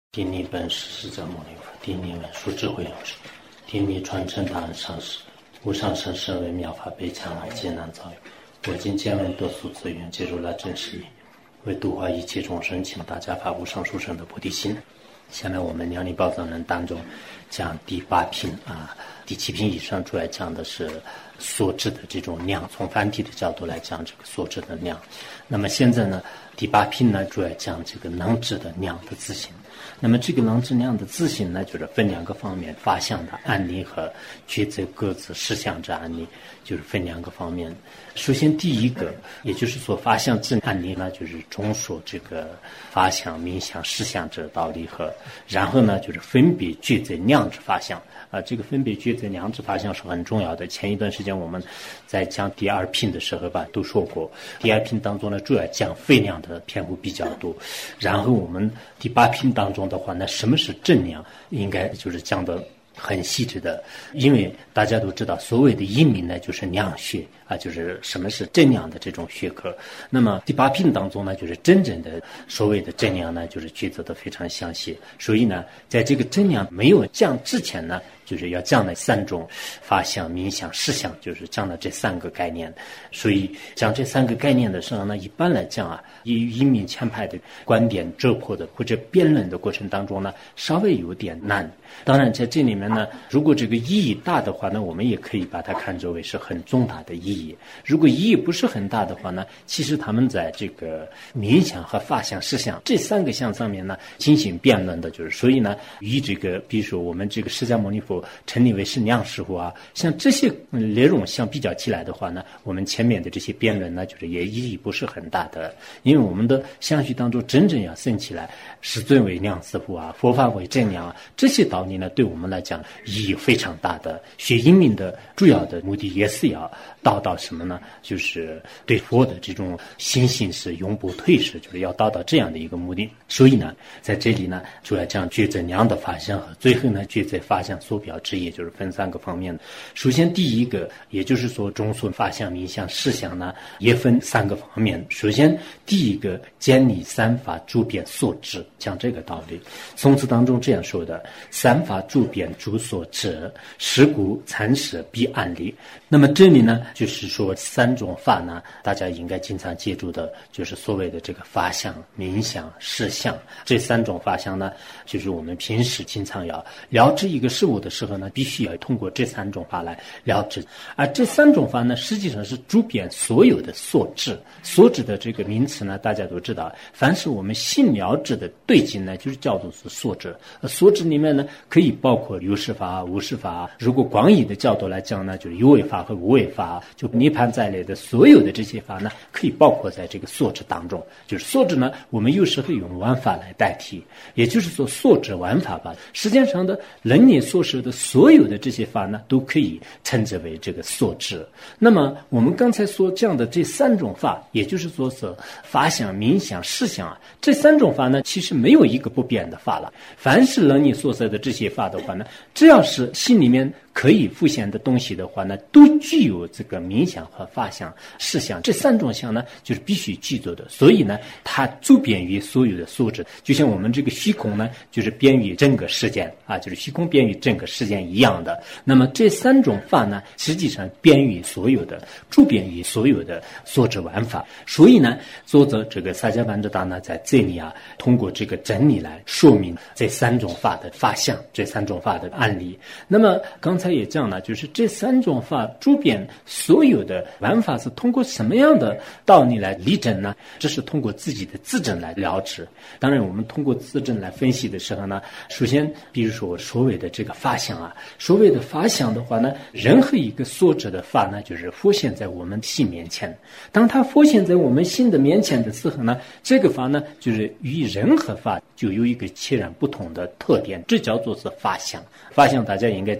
定力本师释迦牟尼佛，定力文殊智慧老师，定力传承大恩上师，无上甚深微妙法，被强来艰难遭遇。我今见闻得速资源，接入了真实义，为度化一切众生，请大家发无上殊胜的菩提心。下面我们量力宝藏人当中讲第8品第7品以上主要讲的是所知的这种量，从繁体的角度来讲这个所知的量。那么现在呢，第8品呢主要讲这个能知的量的自性。那么这个能知量的自性呢，就是分2个方面，法相的案例和抉择各自实相之案例，就是分2个方面。首先第一个，也就是说法相之案例呢，就是中说这个法相、名相、实相之道理和，然后呢就是分别抉择量之法相。这个分别抉择量之法相是很重要的。前一段时间我们在讲第2品的时候都说过，第2品当中呢主要讲非量的篇幅比较多，然后我们第8品当中的话呢，什么是正量，应该就是讲的很细致的。因为大家都知道所谓的一名呢就是量学就是什么是正量的这种学科。那么第8品当中呢，就是真正的所谓的正量呢，就是抉择的非常详细。所以呢，在这个正量没有讲之前呢，就是要讲了3种法相、名相、实相，就是讲了这3个概念。所以讲这3个概念的时候呢，一般来讲以一名前派的观点折破的或者辩论的过程当中呢，稍微有点难。当然在这里面呢，如果这个意义大的话呢，我们也可以把它看作为是很重大的意义。如果意义不是很大的话呢，其实他们在这个名相和法相、实相这3个相上面呢进行辩论的，就是所以呢，以这个比如说我们这个释迦牟尼佛称立为是量师傅像这些内容相比较起来的话呢，我们前面的这些辩论呢，就是也意义不是很大的。因为我们的相续当中真正要升起来，世尊为量师傅佛法为正量这些道理呢，对我们来讲意义非常大的。学因明的主要的目的也是要到什么呢？就是对佛的这种心性是永不退失，就是要到这样的一个目的。所以呢，在这里呢，主要讲抉择量的法相和最后呢抉择法相所表之意，就是分3个方面。首先第一个，也就是说中说法相、名相、实相呢，也分3个方面。首先第一个，建立3法诸变所知，讲这个道理。宋词当中这样说的：3法诸变诸所知，是故参识必案例。那么这里呢，就是说3种法呢，大家应该经常记住的，就是所谓的这个法相、名相、实相。这3种法相呢，就是我们平时经常要了知一个事物的时候呢，必须要通过这3种法来了知。而这3种法呢，实际上是诸变所有的所知。所知的这个名词呢，大家都知道，凡是我们信了知的对境呢，就是叫做是所知。所知里面呢，可以包括有识法、无识法。如果广义的角度来讲呢，就是有为法和无为法，就涅槃在内的所有的这些法呢，可以包括在这个所知当中。就是所知呢，我们有时会用玩法来代替，也就是说所知玩法吧。实际上的人眼所识的所有的这些法呢，都可以称之为这个所知。那么我们刚才所讲的这3种法，也就是说是法相、名相、实相这3种法呢，其实没有一个不变的法了。凡是人眼所识的这些法的话呢，只要是心里面可以浮现的东西的话呢，都具有这个名相和法相、实相这3种相呢，就是必须具足的。所以呢，它周边于所有的所知，就像我们这个虚空呢，就是边于整个时间就是虚空边于整个时间一样的。那么这3种法呢，实际上边于所有的，周边于所有的所知玩法。所以呢，作者这个萨迦班智达呢，在这里通过这个真理来说明这3种法的法相，这3种法的案例。那么刚才也讲了，就是这3种法周边所有的玩法是通过什么样的道理来理证呢？这是通过自己的自证来了知。当然我们通过自证来分析的时候呢，首先比如说所谓的这个法相所谓的法相的话呢，任何一个所知的法呢，就是浮现在我们心面前。当它浮现在我们心的面前的时候呢，这个法呢，就是与任何法就有一个截然不同的特点，这叫做是法相。法相大家应该知道，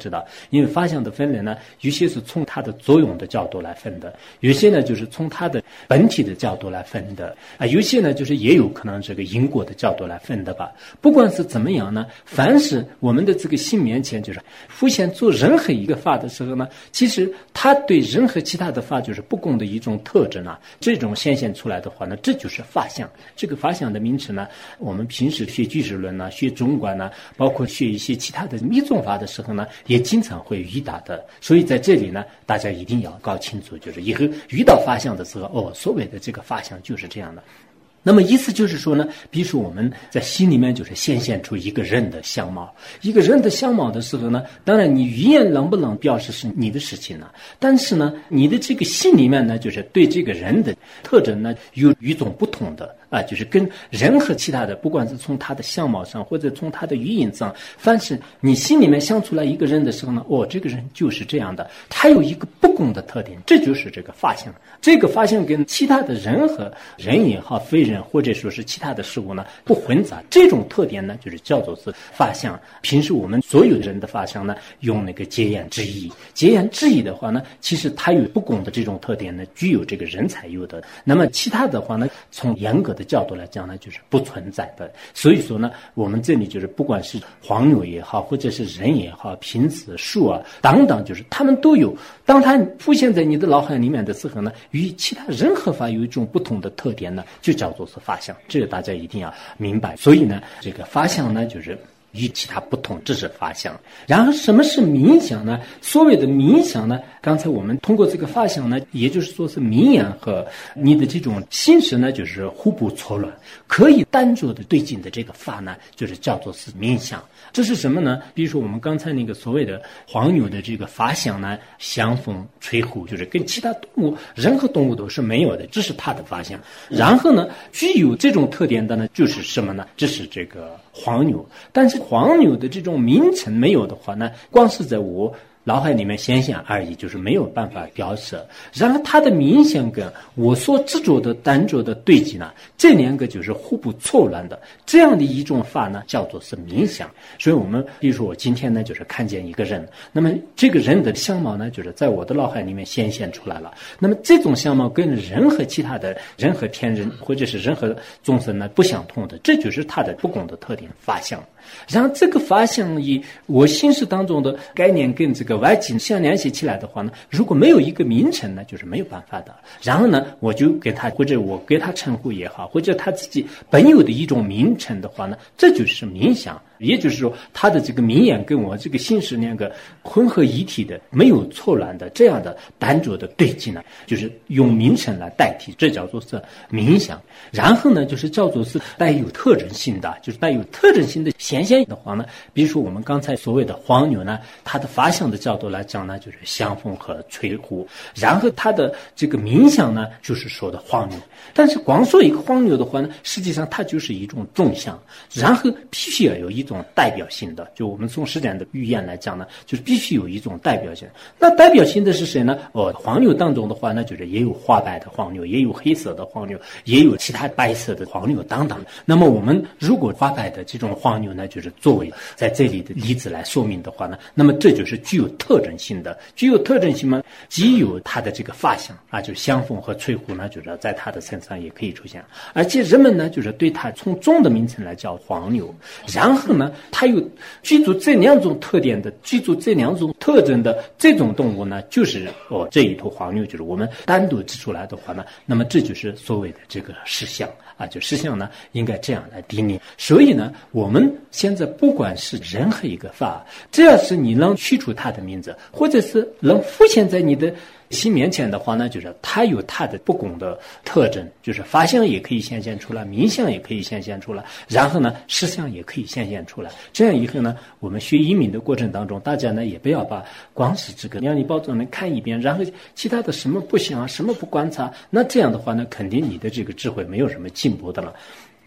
因为法相的分类呢，有些是从它的作用的角度来分的，有些呢就是从它的本体的角度来分的啊，有些呢就是也有可能这个因果的角度来分的吧。不管是怎么样呢，凡是我们的这个心面前就是浮现做任何一个法的时候呢，其实它对任何其他的法就是不共的一种特征啊，这种显现出来的话呢，这就是法相。这个法相的名词呢，我们平时学俱舍论呢，学中观呢，包括学一些其他的密宗法的时候呢，也经常会遇到的。所以在这里呢，大家一定要搞清楚，就是以后遇到法相的时候，所谓的这个法相就是这样的。那么意思就是说呢，比如说我们在心里面就是显现出一个人的相貌，一个人的相貌的时候呢，当然你语言能不能表示是你的事情呢，但是呢，你的这个心里面呢，就是对这个人的特征呢，有一种不同的啊，就是跟任何其他的，不管是从他的相貌上，或者从他的语言上，凡是你心里面想出来一个人的时候呢，这个人就是这样的，他有一个不共的特点，这就是这个法相。这个法相跟其他的任何人也好，非人或者说是其他的事物呢不混杂，这种特点呢就是叫做是法相。平时我们所有人的法相呢，用那个结言之意，结言之意的话呢，其实它有不共的这种特点呢，具有这个人才有的。那么其他的话呢，从严格的角度来讲呢，就是不存在的。所以说呢，我们这里就是不管是黄牛也好，或者是人也好，瓶子、树啊等等，就是他们都有。当它浮现在你的脑海里面的时候呢，与其他任何法有一种不同的特点呢，就叫做是法相。这个大家一定要明白。所以呢，这个法相呢，就是与其他不同，这是法相。然后什么是冥想呢？所谓的冥想呢，刚才我们通过这个法相呢，也就是说是冥眼和你的这种心识呢，就是互不错乱，可以单着的对境的这个法呢，就是叫做是冥想。这是什么呢？比如说我们刚才那个所谓的黄牛的这个法相呢，香风吹呼，就是跟其他动物任何动物都是没有的，这是它的法相。然后呢，具有这种特点的呢，就是什么呢？这是这个黄牛。但是黄牛的这种名称没有的话呢，光是在我脑海里面显现而已，就是没有办法表示。然后它的冥想跟我所执着的单着的对境呢，这两个就是互不错乱的，这样的一种法呢，叫做是冥想。所以我们比如说我今天呢，就是看见一个人，那么这个人的相貌呢，就是在我的脑海里面显现出来了。那么这种相貌跟任何其他的任何天人或者是任何众生呢不相同的，这就是它的不共的特点，法相。然后这个法相以我心识当中的概念跟这个外境相联系起来的话呢，如果没有一个名称呢，就是没有办法的。然后呢，我就给他或者我给他称呼也好，或者他自己本有的一种名称的话呢，这就是冥想。也就是说，他的这个名言跟我这个心识两个混合一体的、没有错乱的这样的单着的对境呢，就是用名称来代替，这叫做是冥想。然后呢，就是叫做是带有特征性的，就是带有特征性的显现的话呢，比如说我们刚才所谓的黄牛呢，它的法相的角度来讲呢，就是香风和吹呼。然后它的这个冥想呢，就是说的黄牛。但是光说一个黄牛的话呢，实际上它就是一种纵向，然后必须要有一种代表性的，就我们从实践的语言来讲呢，就是必须有一种代表性。那代表性的是谁呢？黄牛当中的话呢，就是也有花白的黄牛，也有黑色的黄牛，也有其他白色的黄牛等等。那么我们如果花白的这种黄牛呢，就是作为在这里的例子来说明的话呢，那么这就是具有特征性的。具有特征性嘛，既有它的这个法相啊，就是香风和吹呼呢，就是在它的身上也可以出现。而且人们呢，就是对它从众的名称来叫黄牛。然后呢，它有具足这两种特点的、具足这两种特征的这种动物呢，就是这一头黄牛，就是我们单独指出来的话呢，那么这就是所谓的这个实相啊，就实相呢，应该这样来定义。所以呢，我们现在不管是任何一个法，只要是你能取出它的名字，或者是能浮现在你的心面前的话呢，就是它有它的不共的特征，就是法相也可以显现出来，冥相也可以显现出来，然后呢，实相也可以显现出来。这样以后呢，我们学移民的过程当中，大家呢也不要把光是这个量理宝藏呢看一遍，然后其他的什么不想，什么不观察，那这样的话呢，肯定你的这个智慧没有什么进步的了。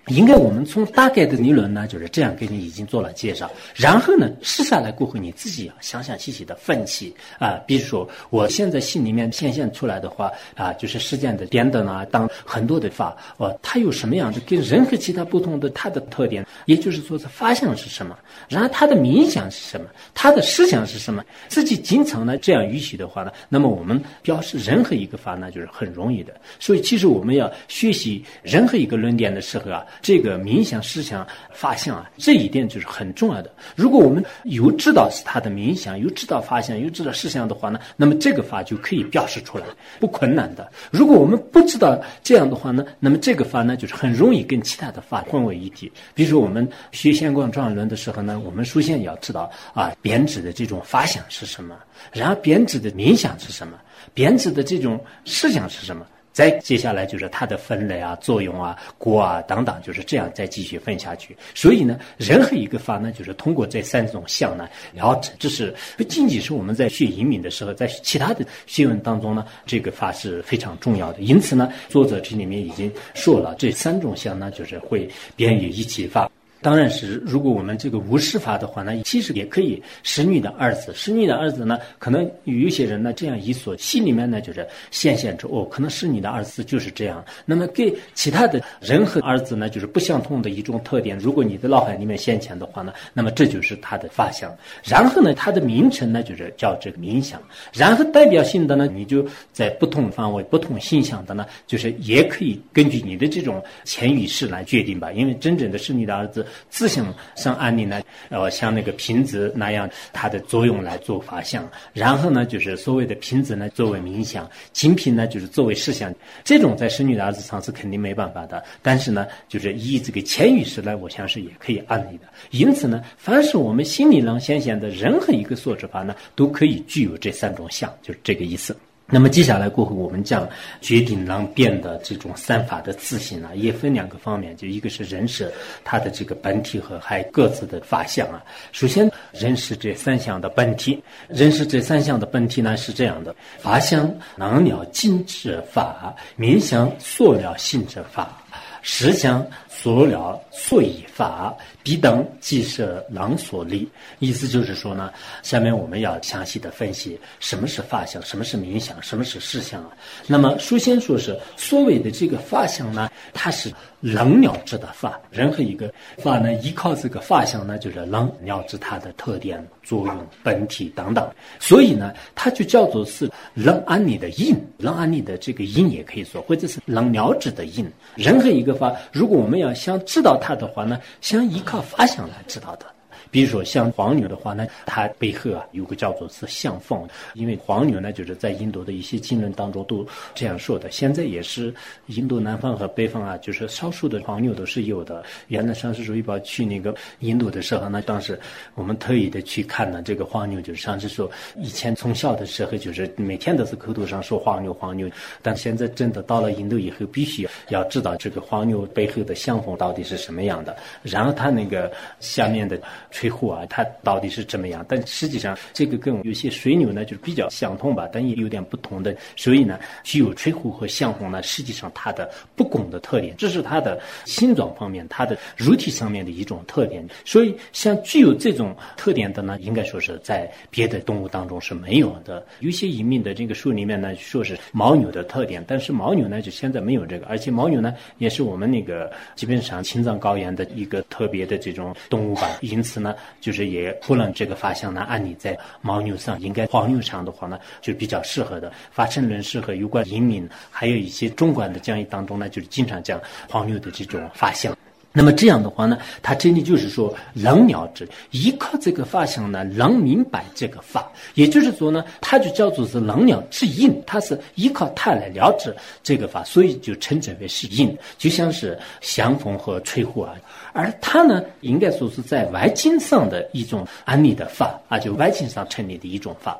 应该我们从大概的理论呢，就是这样给你已经做了介绍。然后呢，试下来过后，你自己详详细细的分析啊。比如说，我现在心里面显现出来的话啊，就是时间的点灯啊，当很多的法，它有什么样的跟任何其他不同的它的特点，也就是说是法相是什么，然后它的冥想是什么，它的思想是什么，自己经常呢这样预习的话呢，那么我们表示任何一个法呢，就是很容易的。所以其实我们要学习任何一个论点的时候啊，这个冥想、思想、法相啊，这一点就是很重要的。如果我们有知道是他的冥想，有知道法相，有知道思想的话呢，那么这个法就可以表示出来，不困难的。如果我们不知道这样的话呢，那么这个法呢，就是很容易跟其他的法混为一体。比如说我们学显光状论的时候呢，我们首先要知道啊，编制的这种法相是什么，然后编制的冥想是什么，编制的这种思想是什么。再接下来就是它的分类啊、作用啊、果啊等等，就是这样再继续分下去。所以呢，任何一个法呢，就是通过这三种相呢，了解，这是不仅仅是我们在学移民的时候，在其他的学问当中呢，这个法是非常重要的。因此呢，作者这里面已经说了，这三种相呢，就是会编于一起法。当然是，如果我们这个无事法的话呢，其实也可以使女的儿子。使女的儿子呢，可能有些人呢这样一说，心里面呢就是显现出可能使女的儿子就是这样。那么给其他的人和儿子呢，就是不相同的一种特点。如果你的脑海里面显现的话呢，那么这就是他的法相。然后呢，他的名称呢就是叫这个冥想。然后代表性的呢，你就在不同方位、不同形象的呢，就是也可以根据你的这种潜意识来决定吧。因为真正的使女的儿子。自性上安利呢，像那个瓶子那样，它的作用来做法相，然后呢，就是所谓的瓶子呢作为冥想，精品呢就是作为思想，这种在使女的儿子上是肯定没办法的。但是呢，就是以这个潜意识来，我想是也可以安利的。因此呢，凡是我们心理上显现的任何一个所知法呢，都可以具有这三种相，就是这个意思。那么接下来过后，我们将决定能变的这种三法的自性也分两个方面，就一个是人事它的这个本体和还各自的法相首先，人事这三项的本体，人事这三项的本体呢是这样的：法相能了尽之法，冥想所了性之法，实相所了所以法，彼等即是能所立。意思就是说呢，下面我们要详细的分析什么是法相，什么是冥想，什么是事相那么首先说是所谓的这个法相呢，它是能了知的法。任何一个法呢，依靠这个法相呢，就是能了知它的特点、作用、本体等等。所以呢，它就叫做是能安理的因，能安理的这个因也可以说，或者是能了知的因。任何一个法，如果我们要想知道它的话呢，想依靠法相来知道的。比如说像黄牛的话呢，它背后有个叫做是相逢，因为黄牛呢就是在印度的一些经论当中都这样说的。现在也是印度南方和北方就是少数的黄牛都是有的。原来上师说一宝去那个印度的时候呢，当时我们特意的去看呢这个黄牛，就是上师说以前从小的时候就是每天都是口头上说黄牛，但现在真的到了印度以后，必须要知道这个黄牛背后的相逢到底是什么样的，然后它那个下面的吹壶它到底是怎么样？但实际上这个跟有些水牛呢就是比较相同吧，但也有点不同的。所以呢，具有吹壶和相逢呢，实际上它的不共的特点，这是它的形状方面、它的肉体上面的一种特点。所以像具有这种特点的呢，应该说是在别的动物当中是没有的。有些移民的这个书里面呢说是牦牛的特点，但是牦牛呢就现在没有这个，而且牦牛呢也是我们那个基本上青藏高原的一个特别的这种动物吧，因此呢就是也不能这个法相呢按理在牦牛上，应该黄牛上的话呢就比较适合的。法称论适合有关移民还有一些中观的讲义当中呢，就是经常讲黄牛的这种法相。那么这样的话呢，它这里就是说能了知，依靠这个法相呢，能明白这个法，也就是说呢，它就叫做是能了知因，它是依靠它来了知这个法，所以就称之为是因，就像是相逢和吹壶而它呢，应该说是在外境上的一种安立的法就外境上成立的一种法。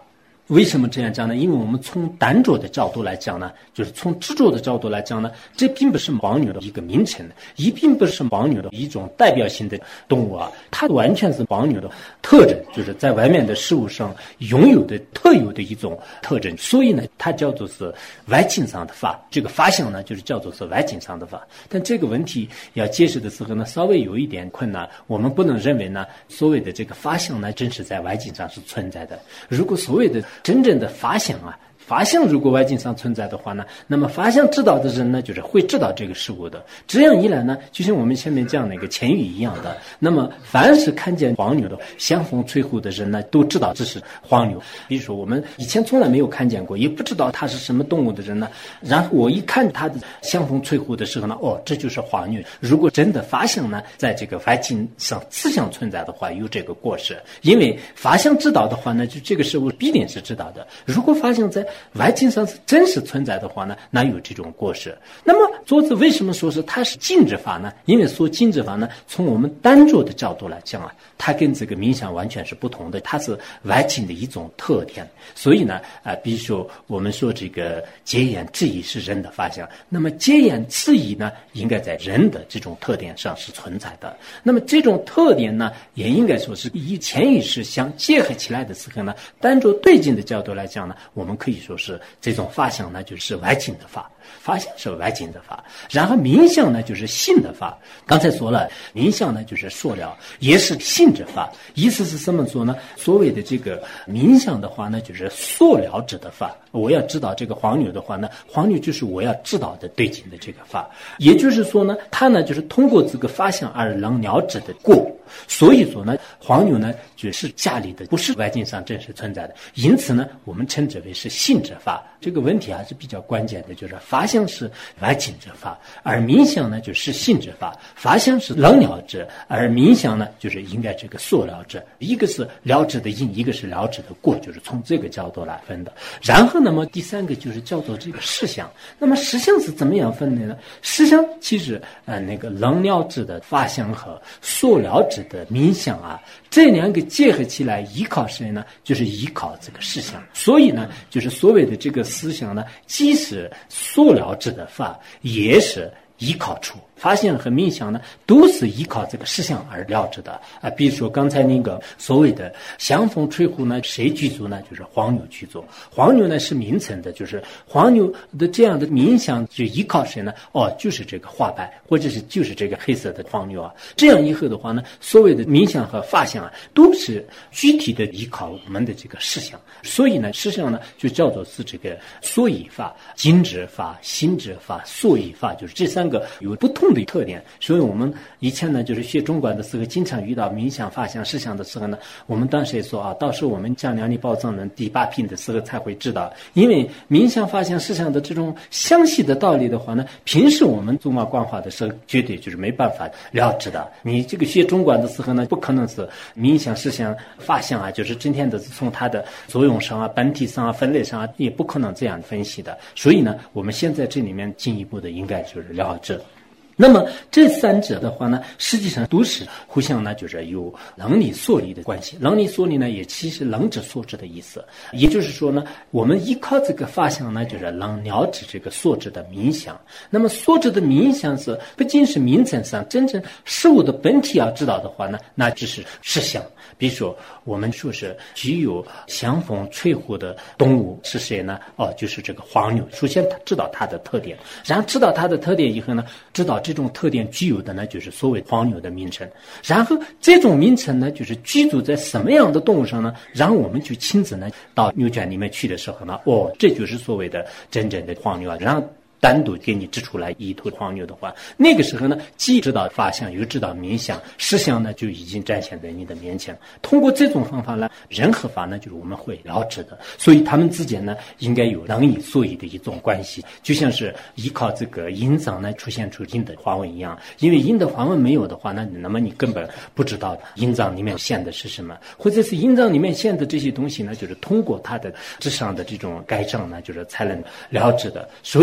为什么这样讲呢？因为我们从单着的角度来讲呢，就是从执着的角度来讲呢，这并不是黄牛的一个名称，也并不是黄牛的一种代表性的动物啊，它完全是黄牛的特征，就是在外面的事物上拥有的特有的一种特征，所以呢，它叫做是外境上的法。这个法相呢，就是叫做是外境上的法。但这个问题要解释的时候呢，稍微有一点困难。我们不能认为呢，所谓的这个法相呢，真是在外境上是存在的。如果所谓的真正的法相啊，法相如果外境上存在的话呢，那么法相知道的人呢，就是会知道这个事物的。这样一来呢，就像我们前面讲的一个前语一样的，那么凡是看见黄牛的相逢吹呼的人呢，都知道这是黄牛。比如说我们以前从来没有看见过，也不知道它是什么动物的人呢，然后我一看它的相逢吹呼的时候呢，哦，这就是黄牛。如果真的法相呢，在这个外境上自相存在的话，有这个过失。因为法相知道的话呢，就这个事物必定是知道的。如果法相在外境上是真实存在的话呢，哪有这种过失？那么作者为什么说是它是禁止法呢？因为说禁止法呢，从我们单着的角度来讲啊，它跟这个冥想完全是不同的，它是外境的一种特点。所以呢，比如说我们说这个戒言质疑是人的法相，那么戒言质疑呢，应该在人的这种特点上是存在的。那么这种特点呢，也应该说是以潜意识相结合起来的时候呢，单着对境的角度来讲呢，我们可以说是这种法相呢，就是外境的法，法相是外境的法。然后冥想呢，就是性的法。刚才说了，冥想呢就是说了，也是性之法。意思是什么说呢？所谓的这个冥想的话呢，就是说了之的法。我要知道这个黄牛的话呢，黄牛就是我要知道的对境的这个法。也就是说呢，它呢就是通过这个法相而能了知的过。所以说呢，黄牛呢就是家里的，不是外境上真实存在的。因此呢，我们称之为是性之法。这个问题还是比较关键的，就是法相是外境之法，而冥想呢就是性之法。法相是能了知，而冥想呢就是应该这个所了知。一个是了知的因，一个是了知的过，就是从这个角度来分的。然后那么第三个就是叫做这个事相。那么事相是怎么样分的呢？事相其实那个能了知的法相和所了知的冥想啊，这两个结合起来依靠谁呢？就是依靠这个事相。所以呢，就是所谓的这个思想呢，既是所了知的法，也是依靠处。法相和冥想呢，都是依靠这个事相而了知的啊。比如说刚才那个所谓的相逢吹呼呢，谁居住呢？就是黄牛居住。黄牛呢是名称的，就是黄牛的这样的冥想就依靠谁呢？哦，就是这个花白，或者是就是这个黑色的黄牛啊。这样以后的话呢，所谓的冥想和法相啊，都是具体的依靠我们的这个事相。所以呢，事相呢就叫做是这个所以法、今之法、心之法、所以法，就是这三个有不同的特点。所以我们以前呢就是学中观的时候，经常遇到冥想、法相、事相的时候呢，我们当时也说啊，到时候我们讲量理宝藏论第8品的时候才会知道。因为冥想、法相、事相的这种详细的道理的话呢，平时我们中观观化的时候绝对就是没办法了知的。你这个学中观的时候呢，不可能是冥想、事相、法相啊，就是今天的从它的作用上啊、本体上啊、分类上啊，也不可能这样分析的。所以呢，我们现在这里面进一步的应该就是了知。那么这三者的话呢，实际上都是互相呢就是有能力所理的关系。能力所理呢，也其实能知所知的意思。也就是说呢，我们依靠这个法相呢，就是能了知这个所知的冥想。那么所知的冥想是不仅是名称上真正事物的本体要知道的话呢，那就是事相。比如说我们说是具有相逢吹呼的动物是谁呢？哦，就是这个黄牛。首先他知道它的特点，然后知道它的特点以后呢，知道这种特点具有的呢，就是所谓黄牛的名称。然后这种名称呢，就是居住在什么样的动物上呢？然后我们就亲自呢到牛圈里面去的时候呢，哦，这就是所谓的真正的黄牛啊。然后单独给你指出来一头黄牛的话，那个时候呢，既知道法相，又知道冥想，事相呢就已经展现在你的面前。通过这种方法呢，人和法呢就是我们会了知的，所以他们之间呢应该有能以所以的一种关系，就像是依靠这个阴藏呢出现出阴的花纹一样。因为阴的花纹没有的话，那么你根本不知道阴藏里面现的是什么，或者是阴藏里面现的这些东西呢，就是通过它的智商的这种改正呢，就是才能了知的。所以这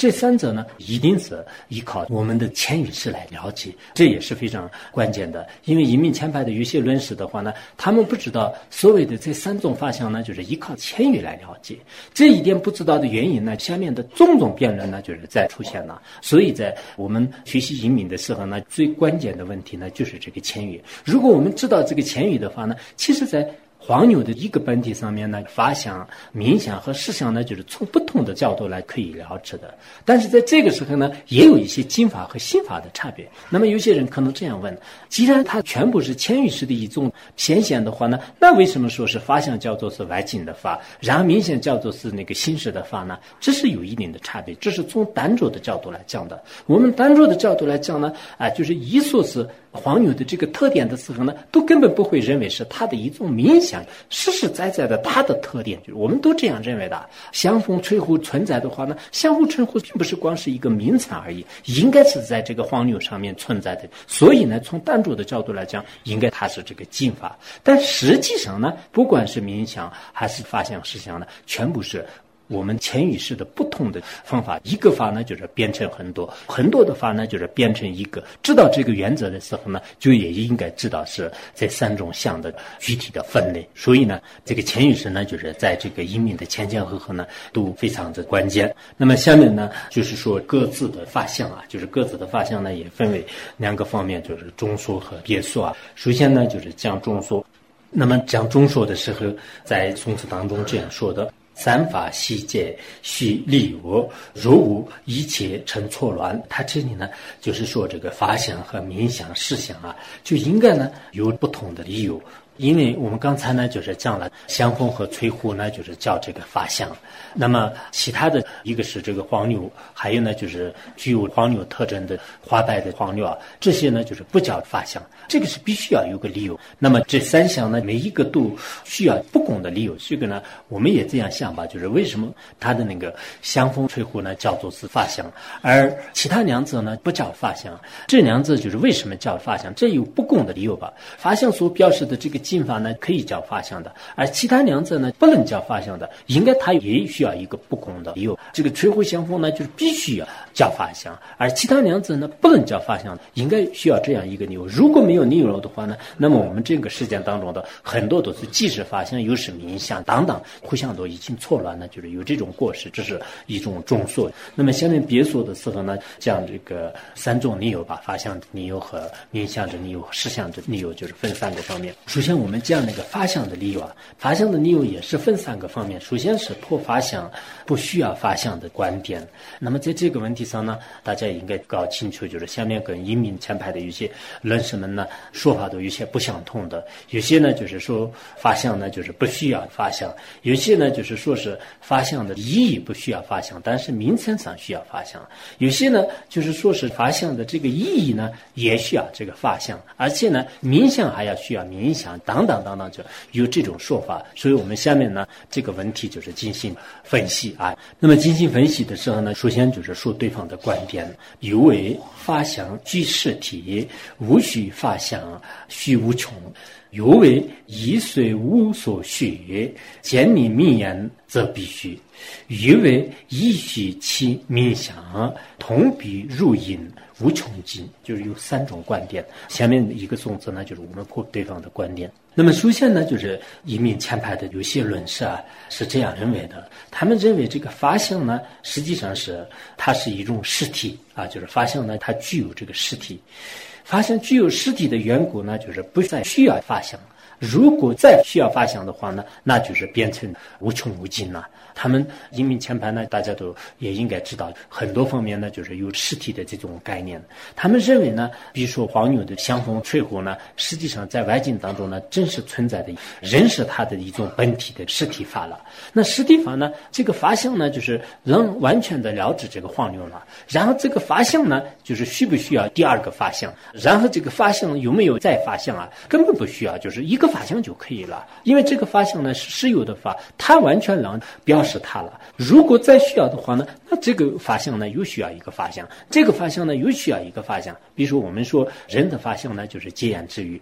这三者呢，一定是依靠我们的潜意识来了解，这也是非常关键的。因为阴明前派的有些论师的话呢，他们不知道所谓的这三种法相呢，就是依靠潜意来了解。这一点不知道的原因呢，下面的种种辩论呢，就是在出现了。所以在我们学习阴明的时候呢，最关键的问题呢，就是这个潜意。如果我们知道这个潜意的话呢，其实在黄牛的一个本体上面呢，法相、冥想和事相呢，就是从不同的角度来可以了解的。但是在这个时候呢，也有一些经法和心法的差别。那么有些人可能这样问：既然它全部是潜意识的一种显现的话呢，那为什么说是法相叫做是外境的法，然后冥想叫做是那个心识的法呢？这是有一定的差别，这是从单着的角度来讲的。我们单着的角度来讲呢，就是一说是黄牛的这个特点的时候呢，都根本不会认为是它的一种冥想，实实在在的它的特点，就是我们都这样认为的。相逢吹呼存在的话呢，相互吹呼并不是光是一个名词而已，应该是在这个黄牛上面存在的。所以呢，从单着的角度来讲，应该它是这个净法。但实际上呢，不管是冥想还是法相、事相呢，全部是我们潜意识的不同的方法。一个法呢，就是编成很多，很多的法呢，就是编成一个。知道这个原则的时候呢，就也应该知道是这三种相的具体的分类。所以呢，这个潜意识呢，就是在这个阴明的前前后后呢，都非常的关键。那么下面呢，就是说各自的法相就是各自的法相呢，也分为两个方面，就是中说和别说首先呢，就是讲中说。那么讲中说的时候，在宋词当中这样说的：三法悉解，须理我，若无一切成错乱。他这里呢，就是说这个法相和冥想、事相就应该呢有不同的理由。因为我们刚才呢就是讲了相逢和吹呼呢，就是叫这个法相。那么其他的一个是这个黄牛，还有呢就是具有黄牛特征的花白的黄牛这些呢就是不叫法相，这个是必须要有个理由。那么这三相呢，每一个都需要不共的理由。这个呢我们也这样想吧，就是为什么他的那个相逢吹呼呢叫做是法相，而其他两者呢不叫法相。这两者就是为什么叫法相，这有不共的理由吧。法相所表示的这个净法呢可以叫法相的，而其他两者呢不能叫法相的，应该它也需要一个不共的理由。这个吹呼相逢呢就是必须要叫法相，而其他两者呢不能叫法相，应该需要这样一个理由。如果没有理由的话呢，那么我们这个实践当中的很多都是既是法相又是冥想等等，互相都已经错乱了，就是有这种过失，这是一种中说。那么下面别说的时候呢，讲这个三种理由吧，法相的理由和冥想的理由、事相的理由，就是分三个方面。首先我们讲那个法相的理由法相的理由也是分三个方面。首先是破法相不需要法相的观点。那么在这个问题上呢，大家应该搞清楚，就是下面跟阴明前派的有些论师们呢说法都有些不相同的。有些呢就是说法相呢就是不需要法相，有些呢就是说是法相的意义不需要法相，但是名称上需要法相。有些呢就是说是法相的这个意义呢也需要这个法相，而且呢冥想还要需要冥想等等等等，就有这种说法。所以我们下面呢这个问题就是进行分析那么进行分析的时候呢，首先就是说对方的观点。有为法相具实体，无须法相须无穷。有为一虽无所需，见你名言则必须。有为一须其冥想，同必入隐无穷尽。就是有三种观点。下面一个宗旨呢，就是我们破对方的观点。那么首先呢，就是阴明前派的有些论师是这样认为的。他们认为这个法相呢，实际上是它是一种实体就是法相呢，它具有这个实体。法相具有实体的缘故呢，就是不再需要法相。如果再需要法相的话呢，那就是变成无穷无尽了。他们阴明前派呢，大家都也应该知道，很多方面呢就是有实体的这种概念。他们认为呢，比如说黄牛的相逢吹呼呢，实际上在外境当中呢，真实存在的人是它的一种本体的实体法了。那实体法呢，这个法相呢，就是能完全的了知这个黄牛了。然后这个法相呢，就是需不需要第二个法相？然后这个法相有没有再法相根本不需要，就是一个法相就可以了。因为这个法相呢是实有的法，它完全能表示它了。如果再需要的话呢，那这个法相呢又需要一个法相，这个法相呢又需要一个法相。比如说我们说人的法相呢就是戒言之语。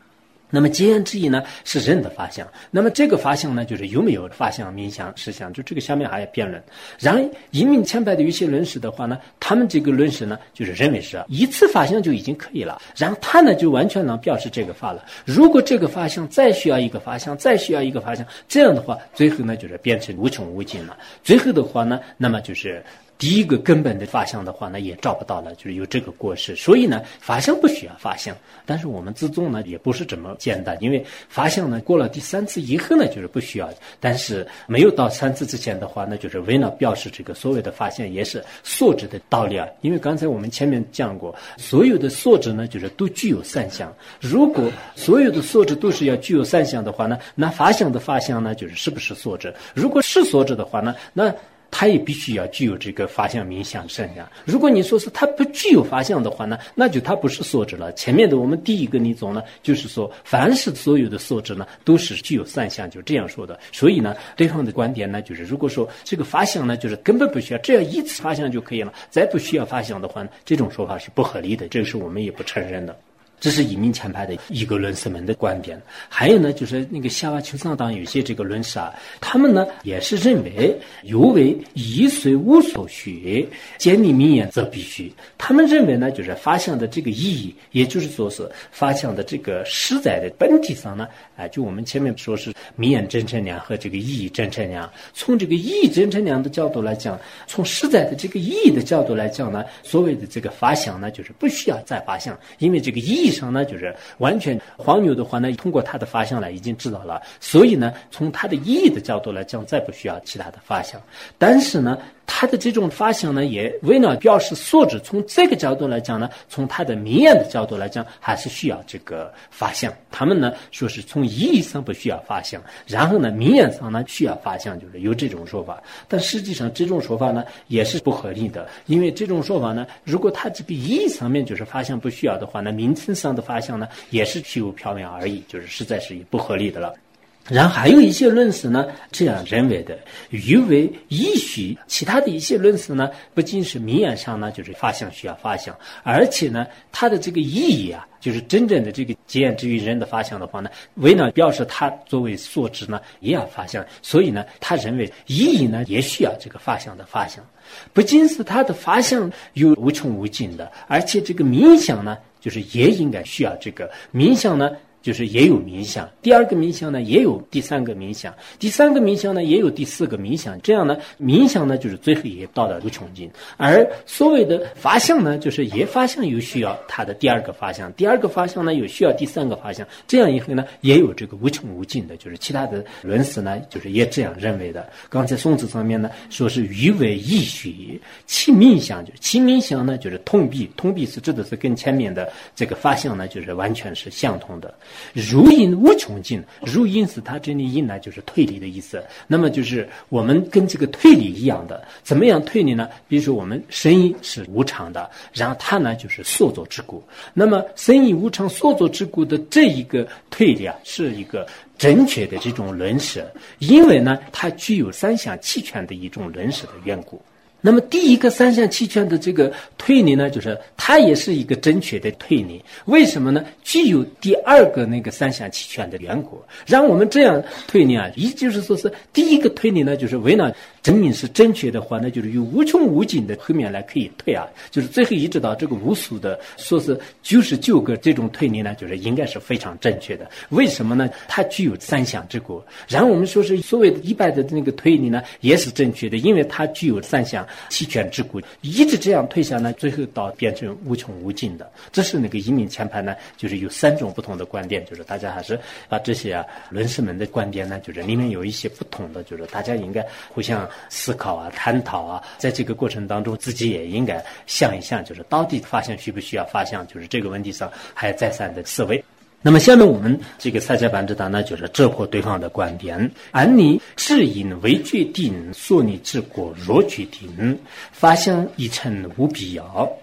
那么结缘之意呢是人的法相，那么这个法相呢就是有没有法相、名相、实相，就这个下面还要辩论。然后隐明前排的有些论师的话呢，他们这个论师呢就是认为是一次法相就已经可以了，然后他呢就完全能表示这个法了。如果这个法相再需要一个法相，再需要一个法相，这样的话最后呢就是变成无穷无尽了。最后的话呢，那么就是第一个根本的法相的话呢，也找不到了，就是有这个过失。所以呢，法相不需要法相，但是我们自宗呢也不是这么简单，因为法相呢过了第三次以后呢就是不需要，但是没有到三次之前的话呢，就是为了表示这个所谓的法相也是素质的道理啊。因为刚才我们前面讲过，所有的素质呢就是都具有三相，如果所有的素质都是要具有三相的话呢，那法相的法相呢就是是不是素质？如果是素质的话呢，那它也必须要具有这个法相、名相、身相。如果你说是它不具有法相的话呢，那就它不是素质了。前面的我们第一个理宗呢，就是说凡是所有的素质呢，都是具有三相，就这样说的。所以呢，对方的观点呢，就是如果说这个法相呢，就是根本不需要，只要一次法相就可以了，再不需要法相的话呢，这种说法是不合理的，这个是我们也不承认的。这是隐明前排的一个论师们的观点。还有呢，就是那个夏娃求桑党有些这个论师啊，他们呢也是认为有为一虽无所需，建立名言则必须。他们认为呢，就是法相的这个意义，也就是说是法相的这个实在的本体上呢，就我们前面说是名言真称量和这个意义真称量。从这个意义真称量的角度来讲，从实在的这个意义的角度来讲呢，所谓的这个法相呢，就是不需要再法相，因为这个意义上呢，就是完全黄牛的话呢，通过他的法相来已经知道了，所以呢，从他的意义的角度来讲，再不需要其他的法相。但是呢，他的这种法相呢，也为了表示素质，从这个角度来讲呢，从他的名言的角度来讲，还是需要这个法相。他们呢说是从意义上不需要法相，然后呢名言上呢需要法相，就是有这种说法。但实际上这种说法呢也是不合理的，因为这种说法呢，如果他这个意义上面就是法相不需要的话呢，名称上的法相呢也是虚无缥缈而已，就是实在是不合理的了。然后还有一些论师呢这样认为的，余为意虚。其他的一些论师呢，不仅是名言上呢就是法相需要法相，而且呢他的这个意义啊，就是真正的这个结缘之于人的法相的话呢，为了表示他作为素质呢也要法相，所以呢他认为意义呢也需要这个法相的法相。不仅是他的法相有无穷无尽的，而且这个名相呢就是也应该需要这个名相呢，就是也有名相，第二个名相呢也有第三个名相，第三个名相呢也有第四个名相，这样呢名相呢就是最后也到了无穷尽。而所谓的法相呢，就是也法相有需要它的第二个法相，第二个法相呢有需要第三个法相，这样以后呢也有这个无穷无尽的，就是其他的论师呢就是也这样认为的。刚才宋子上面呢说是余为意虚，其名相，就是其名相呢就是同必，同必是指的是跟前面的这个法相呢就是完全是相同的。如因无穷尽，如因是它这里因呢就是推理的意思，那么就是我们跟这个推理一样的，怎么样推理呢？比如说我们生意是无常的，然后它呢就是所作之故，那么生意无常所作之故的这一个推理啊，是一个正确的这种论事，因为呢它具有三项齐全的一种论事的缘故。那么第一个三项齐全的这个推理呢，就是它也是一个正确的推理。为什么呢？具有第二个那个三项齐全的缘故，让我们这样推理啊，也就是说是第一个推理呢，就是为了证明是正确的话，那就是有无穷无尽的后面来可以推啊，就是最后一直到这个无数的说是99个这种推理呢，就是应该是非常正确的。为什么呢？它具有三项之故。然后我们说是所谓的一般的那个推理呢，也是正确的，因为它具有三项齐全之故，一直这样推下呢，最后到变成无穷无尽的。这是那个移民前排呢，就是有3种不同的观点，就是大家还是把这些论师们的观点呢，就是里面有一些不同的，就是大家应该互相思考啊、探讨啊，在这个过程当中自己也应该想一想，就是到底法相需不需要法相，就是这个问题上还要再三的思维。那么下面我们这个赛迦班智达呢，就是折破对方的观点。按你至因为决定，所拟之果若决定，法相一成无必要。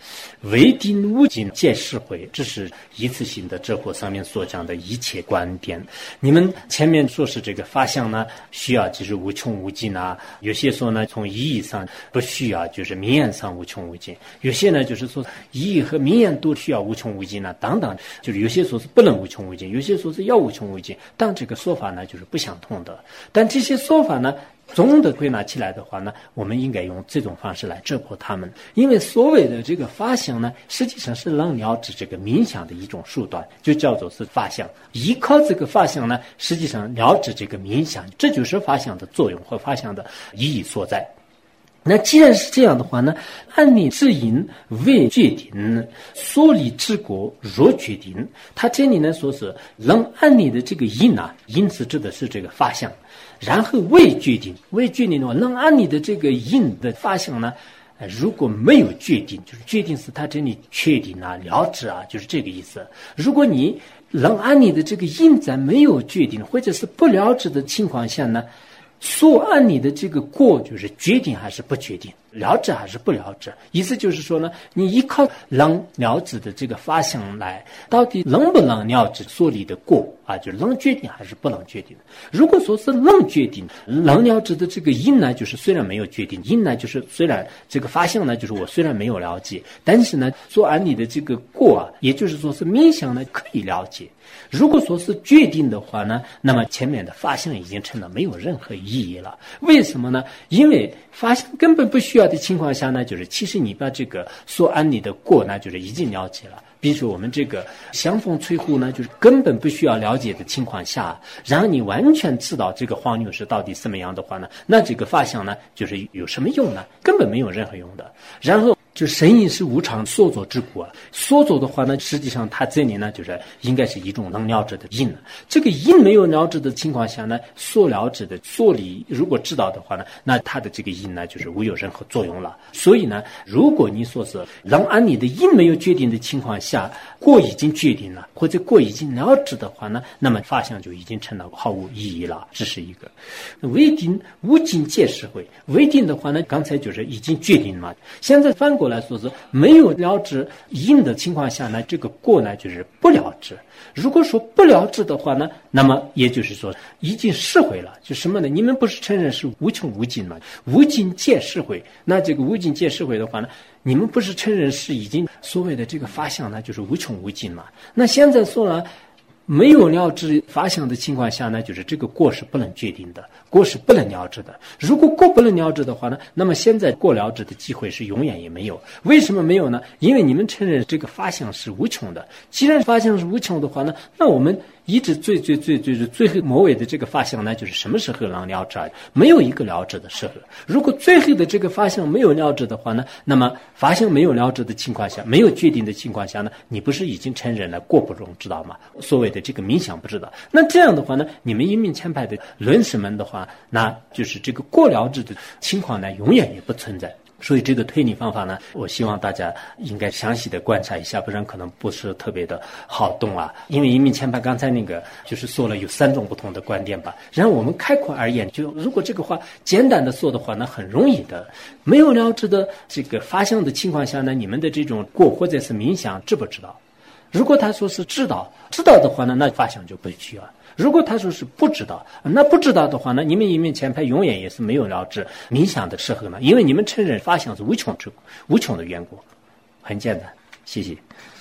唯定无尽皆是会，这是一次性的哲学上面所讲的一切观点。你们前面说是这个法相呢，需要就是无穷无尽啊，有些说呢从意义上不需要，就是名言上无穷无尽，有些呢就是说意义和名言都需要无穷无尽啊，等等，就是有些说是不能无穷无尽，有些说是要无穷无尽，但这个说法呢就是不相同的。但这些说法呢总的归纳起来的话呢，我们应该用这种方式来折破他们。因为所谓的这个法相呢，实际上是能了知这个冥想的一种手段，就叫做是法相。依靠这个法相呢，实际上了知这个冥想，这就是法相的作用和法相的意义所在。那既然是这样的话呢，按理之因未决定，所理之果若决定。他这里呢说是能按理的这个因啊，因此指的是这个法相，然后未决定，未决定的话，能按理的这个因的法相呢，如果没有决定，就是决定是他这里确定啊、了知啊，就是这个意思。如果你能按理的这个因在没有决定或者是不了知的情况下呢，所按你的这个果就是决定还是不决定，了知还是不了知。意思就是说呢，你依靠能了知的这个法相来，到底能不能了知所理的果啊，就是能决定还是不能决定。如果说是能决定，能了知的这个因呢，就是虽然没有决定，因呢就是虽然这个法相呢，就是我虽然没有了解，但是呢，所按你的这个果啊，也就是说是冥想呢可以了解。如果说是决定的话呢，那么前面的法相已经成了没有任何意义了。为什么呢？因为法相根本不需要的情况下呢，就是其实你把这个所按理的果呢，就是已经了解了。比如说我们这个相逢吹壶呢，就是根本不需要了解的情况下，然后你完全知道这个黄牛是到底什么样的话呢，那这个法相呢，就是有什么用呢？根本没有任何用的。然后就神因是无常所作之果，所作的话呢，实际上它这里呢，就是应该是一种能了知的因。这个因没有了知的情况下呢，所了知的所理如果知道的话呢，那它的这个因呢，就是无有任何作用了。所以呢，如果你说是能按你的因没有决定的情况下，果已经决定了，或者果已经了知的话呢，那么法相就已经成了毫无意义了。这是一个未定无尽皆是会。未定的话呢，刚才就是已经决定了，现在反过来说是没有了知因的情况下呢，这个果呢就是不了知。如果说不了知的话呢，那么也就是说已经释会了。就什么呢？你们不是承认是无穷无尽吗？无尽皆释会。那这个无尽皆释会的话呢，你们不是承认是已经所谓的这个法相呢，就是无穷无尽嘛？那现在说了，没有了知法相的情况下呢，就是这个果是不能决定的，果是不能了知的。如果果不能了知的话呢，那么现在果了知的机会是永远也没有。为什么没有呢？因为你们承认这个法相是无穷的。既然法相是无穷的话呢，那我们一直最后末尾的这个法相呢，就是什么时候能了知？没有一个了知的时候。如果最后的这个法相没有了知的话呢，那么法相没有了知的情况下，没有决定的情况下呢，你不是已经承认了果不中知道吗？所谓的这个冥想不知道。那这样的话呢，你们一命前派的论师们的话，那就是这个过了知的情况呢，永远也不存在。所以这个推理方法呢，我希望大家应该详细的观察一下，不然可能不是特别的好懂啊。因为一命前派刚才那个就是说了有3种不同的观点吧。然后我们概括而言，就如果这个话简单的说的话呢，很容易的。没有了知的这个法相的情况下呢，你们的这种果或者是冥想知不知道？如果他说是知道的话呢，那法相就不需要。如果他说是不知道，那不知道的话呢，你们一面前派永远也是没有了知冥想的时候呢，因为你们承认法相是无穷的缘故。很简单，谢谢。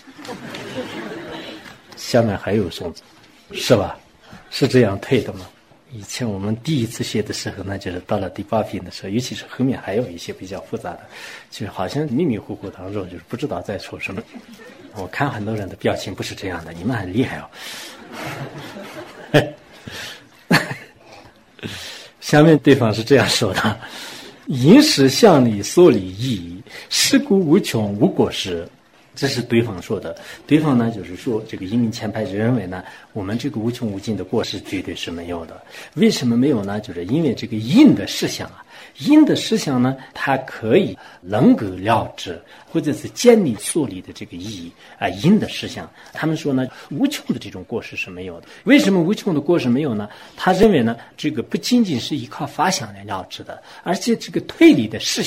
下面还有松子，是吧？是这样推的吗？以前我们第一次学的时候呢，就是到了第8品的时候，尤其是后面还有一些比较复杂的，就是好像迷迷糊糊当中，就是不知道在说什么。我看很多人的表情不是这样的，你们很厉害哦。下面对方是这样说的：因时相理所理义，是故无穷无过失。这是对方说的。对方呢，就是说这个一命前派认为呢，我们这个无穷无尽的过失绝对是没有的。为什么没有呢？就是因为这个因的实相啊，因的实相呢，它可以能够了知或者是建立所理的这个意义啊，因的实相。他们说呢，无穷的这种过失是没有的。为什么无穷的过失没有呢？他认为呢，这个不仅仅是依靠法相来了知的，而且这个推理的实相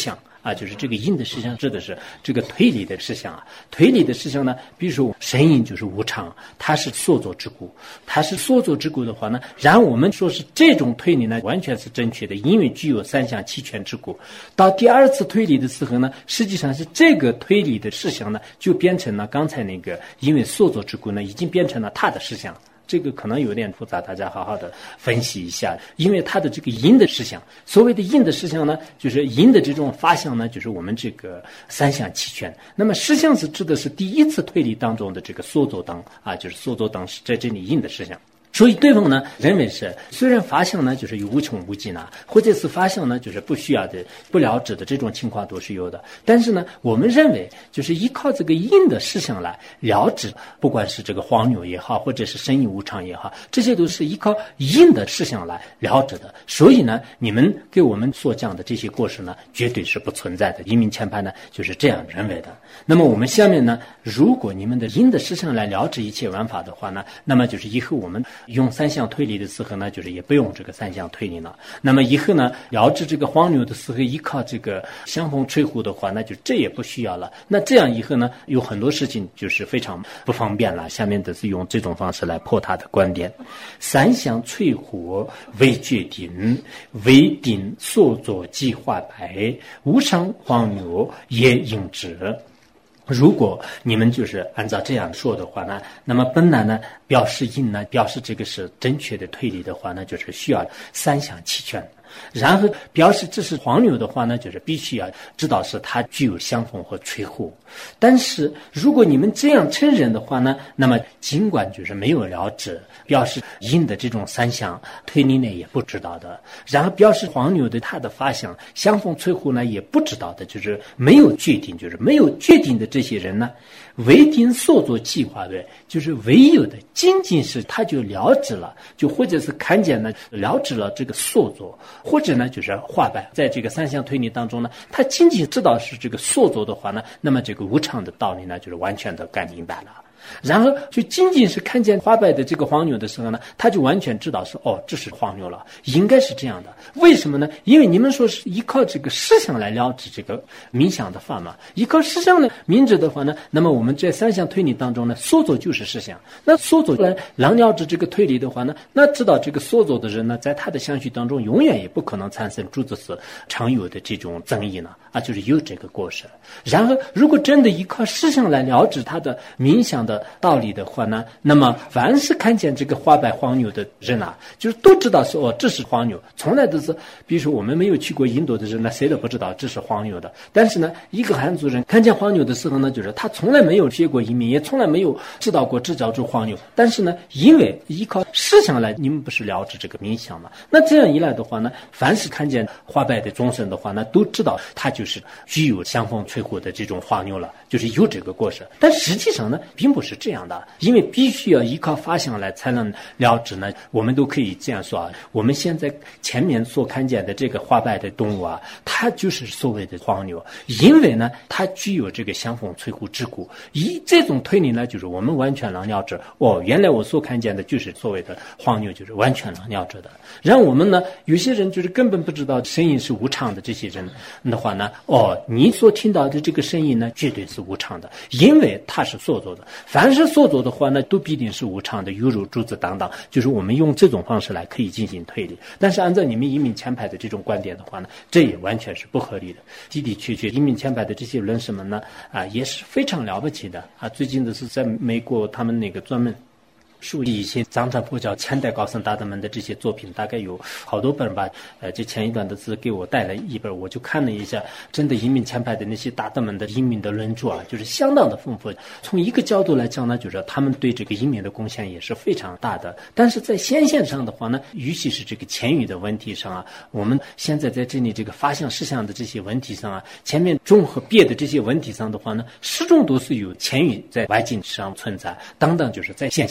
啊，就是这个因的实相指的是这个推理的实相啊。推理的实相呢，比如说神因就是无常，它是所作之故，它是所作之故的话呢，然后我们说是这种推理呢完全是正确的，因为具有三项齐全之故。到第二次推理的时候呢，实际上是这个推理的实相呢就变成了刚才那个因为所作之故呢已经变成了它的实相。这个可能有点复杂，大家好好的分析一下。因为它的这个因的实相，所谓的因的实相呢，就是因的这种发相呢，就是我们这个三项齐全。那么实相是指的是第一次推理当中的这个所作当啊，就是所作当是在这里因的实相。所以对方呢认为是，虽然法相呢就是有无穷无尽啊，或者是法相呢就是不需要的、不了知的这种情况都是有的，但是呢我们认为就是依靠这个因的实相来了知，不管是这个黄牛也好，或者是神因无常也好，这些都是依靠因的实相来了知的。所以呢你们给我们所讲的这些过失呢绝对是不存在的，因明前派呢就是这样认为的。那么我们下面呢，如果你们的因的实相来了知一切玩法的话呢，那么就是以后我们用三项推理的时候呢，就是也不用这个三项推理了。那么以后呢，了知这个黄牛的时候，依靠这个相逢吹呼的话，那就这也不需要了。那这样以后呢，有很多事情就是非常不方便了。下面的是用这种方式来破他的观点：三相吹呼为决定，为定所作即化白，无上黄牛也应之。如果你们就是按照这样说的话呢，那么本来呢表示因呢，表示这个是正确的推理的话呢，就是需要三项齐全。然后表示这是黄牛的话呢，就是必须要知道是它具有相逢和吹呼。但是如果你们这样承认的话呢，那么尽管就是没有了知，表示因的这种三项推理呢也不知道的，然后表示黄牛的它的法相相逢吹呼呢也不知道的，就是没有决定，就是没有决定的这些人呢，唯定所作计划的，就是唯有的仅仅是他就了知了，就或者是看见呢了知了这个所作，或者呢就是化白，在这个三项推理当中呢，他仅仅知道是这个所作的话呢，那么这个无常的道理呢就是完全的干明白了。然后就仅仅是看见花白的这个黄牛的时候呢，他就完全知道是这是黄牛了，应该是这样的。为什么呢？因为你们说是依靠这个实相来了知这个冥想的法嘛，依靠实相来明知的话呢，那么我们在三项推理当中呢，所作就是实相。那所作来了知这个推理的话呢，那知道这个所作的人呢，在他的相续当中永远也不可能产生诸子是常有的这种争议呢啊，就是有这个过失。然后如果真的依靠实相来了知他的冥想的道理的话呢，那么凡是看见这个花白黄牛的人啊，就是都知道说这是黄牛，从来都是，比如说我们没有去过印度的人呢，谁都不知道这是黄牛的。但是呢，一个汉族人看见黄牛的时候呢，就是他从来没有学过移民，也从来没有知道过这叫做黄牛。但是呢，因为依靠实相来，你们不是了知这个冥想嘛？那这样一来的话呢，凡是看见花白的众生的话呢，都知道他就是具有相逢吹呼的这种黄牛了，就是有这个过失。但实际上呢，并不是这样的，因为必须要依靠法相来才能了知呢。我们都可以这样说啊，我们现在前面所看见的这个花白的动物啊，它就是所谓的黄牛，因为呢，它具有这个相逢吹呼之故。以这种推理呢，就是我们完全能了知，原来我所看见的就是所谓的黄牛，就是完全能了知的。然后我们呢，有些人就是根本不知道声音是无常的，这些人的话呢，你所听到的这个声音呢，绝对是无常的，因为它是所作的。凡是所作的话呢，都必定是无常的，犹如诸子等等，就是我们用这种方式来可以进行推理。但是按照你们移民前派的这种观点的话呢，这也完全是不合理的。的的确确，移民前派的这些论师们呢，也是非常了不起的啊。最近的是在美国，他们那个专门梳理一些藏传佛教前代高僧大德们的这些作品，大概有好多本吧。这前一段的字给我带来一本，我就看了一下，真的移民前派的那些大德们的移民的论著啊，就是相当的丰富。从一个角度来讲呢，就是他们对这个移民的贡献也是非常大的。但是在先线上的话呢，尤其是这个前语的问题上啊，我们现在在这里这个法相实相的这些问题上啊，前面中和别的这些问题上的话呢，始终都是有前语在外境上存在，等等，就是在现线上呢，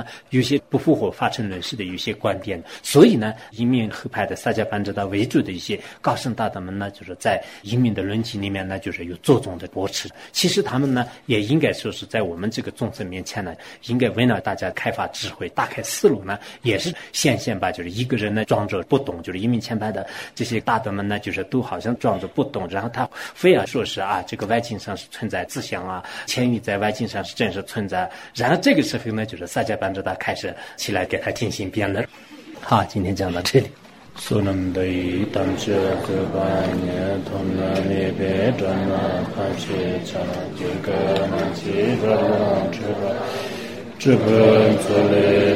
有些不符合法成论师的有些观点，所以呢，移民合派的萨迦班智达为主的一些高僧大德们呢，就是在移民的论题里面呢，就是有着重的驳斥。其实他们呢，也应该说是在我们这个众生面前呢，应该为了大家开发智慧、打开思路呢，也是显现吧，就是一个人呢装着不懂，就是移民前派的这些大德们呢，就是都好像装着不懂，然后他非要说是这个外境上是存在自相千语在外境上是真实存在。然后这个时候呢，就是萨迦班智达开始起来给他进行辩论。好，今天讲到这里。 소름의 담시의 그반에 돈나니 배전나 파시차 지가나 지가나 주가 주변 소리